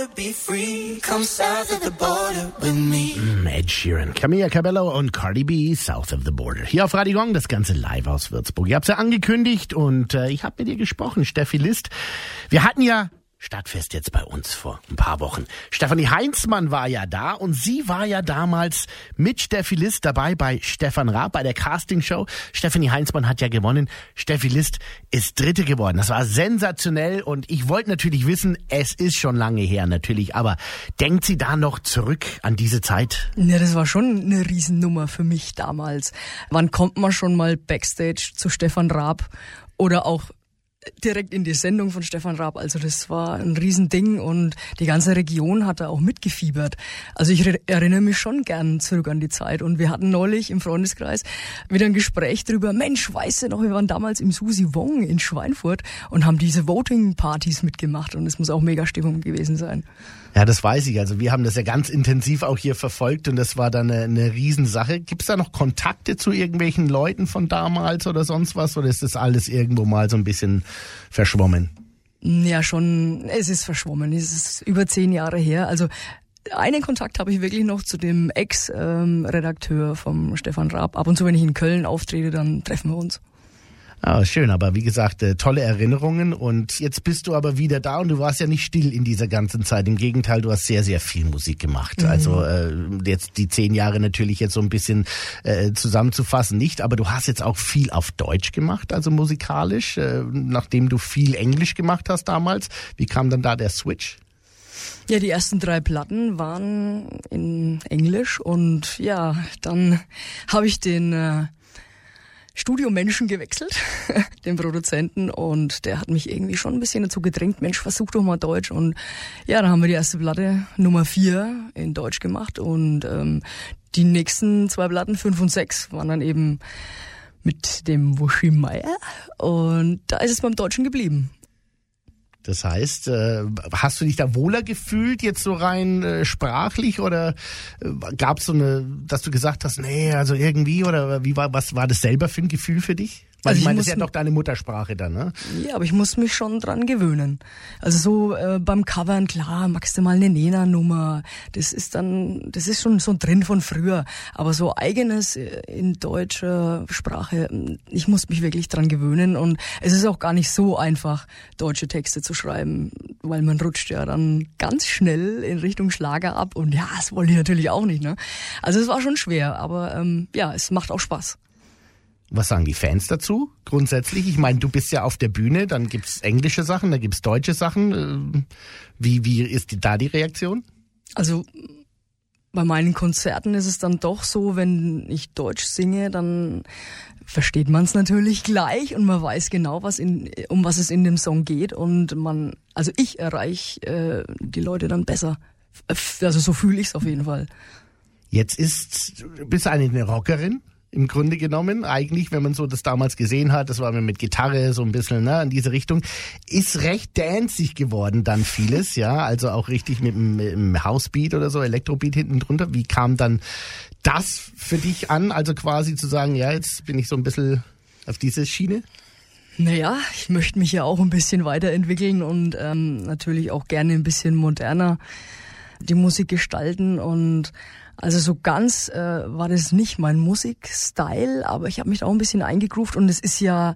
wanna be free. Come south of the border with me. Ed Sheeran, Camila Cabello und Cardi B, South of the Border. Hier auf Radio Gong, das Ganze live aus Würzburg. Ich hab's ja angekündigt und ich habe mit dir gesprochen, Steffi List. Wir hatten ja Stadtfest jetzt bei uns vor ein paar Wochen. Stefanie Heinzmann war ja da und sie war ja damals mit Steffi List dabei bei Stefan Raab, bei der Castingshow. Stefanie Heinzmann hat ja gewonnen. Steffi List ist Dritte geworden. Das war sensationell und ich wollte natürlich wissen, es ist schon lange her natürlich, aber denkt sie da noch zurück an diese Zeit? Ja, das war schon eine Riesennummer für mich damals. Wann kommt man schon mal Backstage zu Stefan Raab oder auch direkt in die Sendung von Stefan Raab? Also das war ein Riesending und die ganze Region hat da auch mitgefiebert. Also ich erinnere mich schon gern zurück an die Zeit und wir hatten neulich im Freundeskreis wieder ein Gespräch drüber. Mensch, weißt du noch, wir waren damals im Susi Wong in Schweinfurt und haben diese Voting-Partys mitgemacht und es muss auch mega Stimmung gewesen sein. Ja, das weiß ich. Also wir haben das ja ganz intensiv auch hier verfolgt und das war dann eine Riesensache. Gibt es da noch Kontakte zu irgendwelchen Leuten von damals oder sonst was? Oder ist das alles irgendwo mal so ein bisschen verschwommen? Ja, schon. Es ist verschwommen. Es ist über 10 Jahre her. Also einen Kontakt habe ich wirklich noch zu dem Ex-Redakteur vom Stefan Raab. Ab und zu, wenn ich in Köln auftrete, dann treffen wir uns. Ah, schön, aber wie gesagt, tolle Erinnerungen und jetzt bist du aber wieder da und du warst ja nicht still in dieser ganzen Zeit. Im Gegenteil, du hast sehr, sehr viel Musik gemacht. Also jetzt die 10 Jahre natürlich jetzt so ein bisschen zusammenzufassen nicht, aber du hast jetzt auch viel auf Deutsch gemacht, also musikalisch, nachdem du viel Englisch gemacht hast damals. Wie kam dann da der Switch? Ja, die ersten 3 Platten waren in Englisch und ja, dann habe ich den Studiomenschen gewechselt, den Produzenten, und der hat mich irgendwie schon ein bisschen dazu gedrängt, Mensch, versuch doch mal Deutsch. Und ja, dann haben wir die erste Platte Nummer 4 in Deutsch gemacht und die nächsten 2 Platten, 5 und 6, waren dann eben mit dem Wuschi Meier und da ist es beim Deutschen geblieben. Das heißt, hast du dich da wohler gefühlt, jetzt so rein sprachlich, oder gab es so dass du gesagt hast, nee, also irgendwie, oder was war das selber für ein Gefühl für dich? Weil ich meine, das ist ja doch deine Muttersprache dann, ne? Ja, aber ich muss mich schon dran gewöhnen. Also so beim Covern, klar, magst du mal eine Nena-Nummer, das ist schon so drin von früher. Aber so eigenes in deutscher Sprache, ich muss mich wirklich dran gewöhnen. Und es ist auch gar nicht so einfach, deutsche Texte zu schreiben, weil man rutscht ja dann ganz schnell in Richtung Schlager ab. Und ja, das wollte ich natürlich auch nicht, ne? Also es war schon schwer, aber ja, es macht auch Spaß. Was sagen die Fans dazu grundsätzlich? Ich meine, du bist ja auf der Bühne, dann gibt's englische Sachen, dann gibt's deutsche Sachen. Wie ist da die Reaktion? Also bei meinen Konzerten ist es dann doch so, wenn ich Deutsch singe, dann versteht man es natürlich gleich und man weiß genau, um was es in dem Song geht, und ich erreiche die Leute dann besser. Also so fühle ich es auf jeden Fall. Jetzt bist du eine Rockerin? Im Grunde genommen, eigentlich, wenn man so das damals gesehen hat, das war mit Gitarre so ein bisschen, ne, in diese Richtung, ist recht danzig geworden dann vieles, ja, also auch richtig mit dem Housebeat oder so, Elektrobeat hinten drunter. Wie kam dann das für dich an, also quasi zu sagen, ja, jetzt bin ich so ein bisschen auf diese Schiene? Naja, ich möchte mich ja auch ein bisschen weiterentwickeln und natürlich auch gerne ein bisschen moderner die Musik gestalten, und also so ganz war das nicht mein Musikstyle, aber ich habe mich da auch ein bisschen eingegroovt, und es ist ja,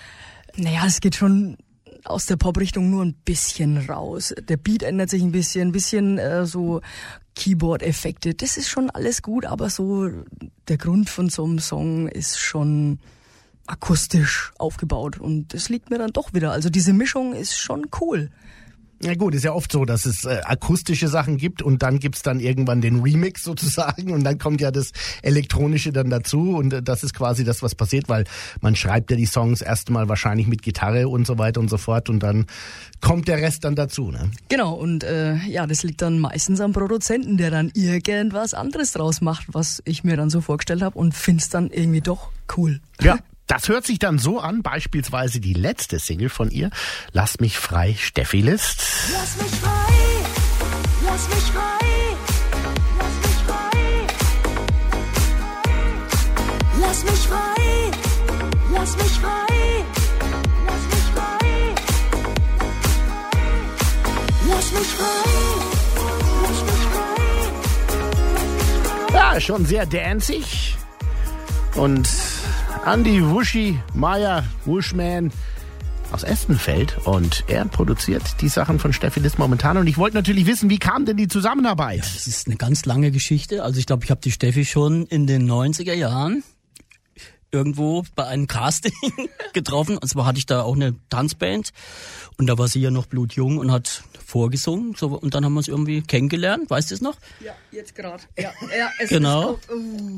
es geht schon aus der Pop-Richtung nur ein bisschen raus. Der Beat ändert sich ein bisschen so Keyboard-Effekte, das ist schon alles gut, aber so der Grund von so einem Song ist schon akustisch aufgebaut, und das liegt mir dann doch wieder. Also diese Mischung ist schon cool. Ja gut, ist ja oft so, dass es akustische Sachen gibt und dann gibt's dann irgendwann den Remix sozusagen und dann kommt ja das Elektronische dann dazu, und das ist quasi das, was passiert, weil man schreibt ja die Songs erstmal wahrscheinlich mit Gitarre und so weiter und so fort und dann kommt der Rest dann dazu, ne? Genau, und das liegt dann meistens am Produzenten, der dann irgendwas anderes draus macht, was ich mir dann so vorgestellt habe, und find's dann irgendwie doch cool. Ja. Das hört sich dann so an, beispielsweise die letzte Single von ihr, Lass mich frei, Steffi List. Lass mich frei, lass mich frei, lass mich frei, lass mich frei, lass mich frei, lass mich frei, lass mich frei. Ja, schon sehr danzig. Und Andy Wuschi Meyer, Wushman aus Estenfeld. Und er produziert die Sachen von Steffi List momentan. Und ich wollte natürlich wissen, wie kam denn die Zusammenarbeit? Ja, das ist eine ganz lange Geschichte. Also ich glaube, ich habe die Steffi schon in den 90er Jahren irgendwo bei einem Casting getroffen. Und zwar hatte ich da auch eine Tanzband und da war sie ja noch blutjung und hat vorgesungen. So, und dann haben wir uns irgendwie kennengelernt. Weißt du es noch? Ja, jetzt gerade. Ja, es genau. ist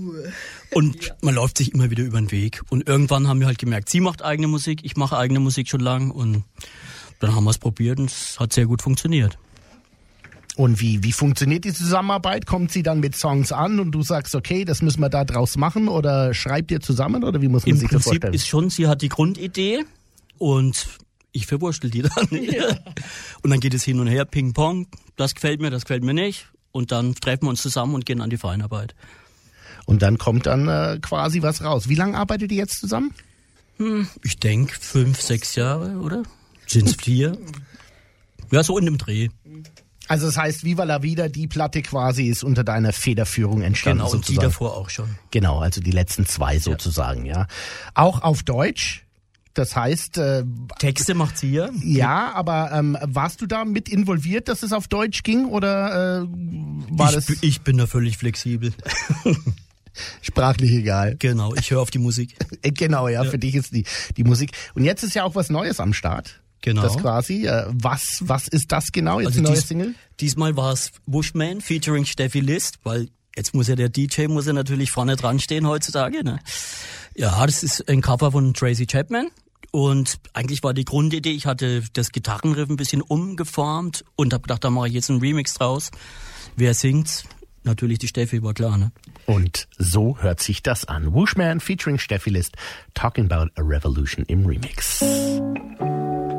Und man läuft sich immer wieder über den Weg. Und irgendwann haben wir halt gemerkt, sie macht eigene Musik, ich mache eigene Musik schon lang. Und dann haben wir es probiert und es hat sehr gut funktioniert. Und wie funktioniert die Zusammenarbeit? Kommt sie dann mit Songs an und du sagst, okay, das müssen wir da draus machen, oder schreibt ihr zusammen, oder wie muss man sich das vorstellen? Im Prinzip ist schon, sie hat die Grundidee und ich verwurstel die dann. Ja. Und dann geht es hin und her, Ping-Pong, das gefällt mir nicht. Und dann treffen wir uns zusammen und gehen an die Feinarbeit. Und dann kommt dann quasi was raus. Wie lange arbeitet ihr jetzt zusammen? Ich denke 5, 6 Jahre, oder? Sind's 4? Ja, so in dem Dreh. Also das heißt, Viva la Vida, die Platte quasi ist unter deiner Federführung entstanden. Genau, und sozusagen. die davor auch schon. Genau, also die letzten 2 sozusagen, ja. Auch auf Deutsch. Das heißt... Texte macht sie ja. Ja, aber warst du da mit involviert, dass es auf Deutsch ging, oder war das... Ich bin da völlig flexibel. Sprachlich egal. Genau, ich höre auf die Musik. Genau, ja, für dich ist die Musik. Und jetzt ist ja auch was Neues am Start. Genau. Das quasi. Was ist das genau? Jetzt Also eine neue Single? Diesmal war es Wushman featuring Steffi List, weil jetzt muss ja der DJ natürlich vorne dran stehen heutzutage. Ne? Ja, das ist ein Cover von Tracy Chapman. Und eigentlich war die Grundidee, ich hatte das Gitarrenriff ein bisschen umgeformt und habe gedacht, da mache ich jetzt einen Remix draus. Wer singt's? Natürlich die Steffi, war klar, ne? Und so hört sich das an. Wushman featuring Steffi List, Talking About a Revolution im Remix.